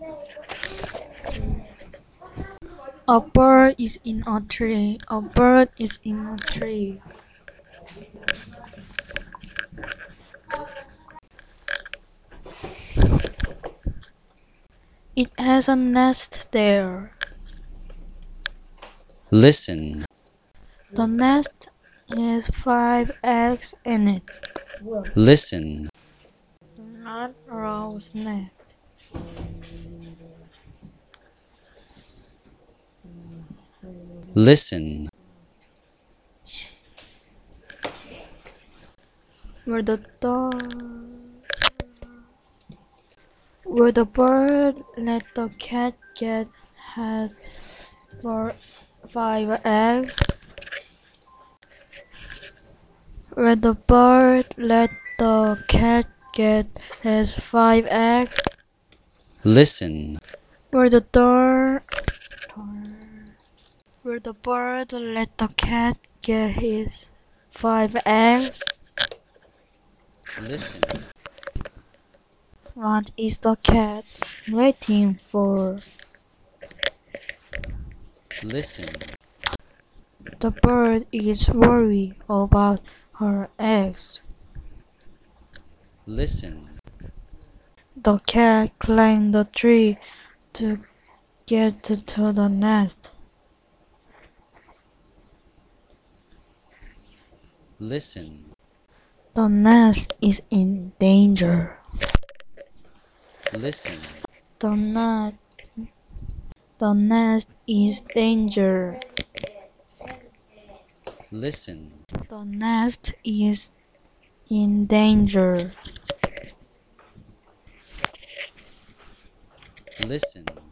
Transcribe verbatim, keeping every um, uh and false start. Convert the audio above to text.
A bird is in a tree. A bird is in a tree. Listen. It has a nest there. Listen. The nest has five eggs in it. Listen. Not a rose nest. Listen. Where the dog, where the bird let the cat get has for five eggs. Where the bird let the cat get has five eggs. Listen. Where the door, where the bird let the cat get his five eggs. Listen. What is the cat waiting for? Listen. The bird is worried about her eggs. Listen. The cat climbed the tree to get to the nest. Listen. The nest is in danger. Listen. The nest, the nest is danger. Listen. The nest is in danger. Listen.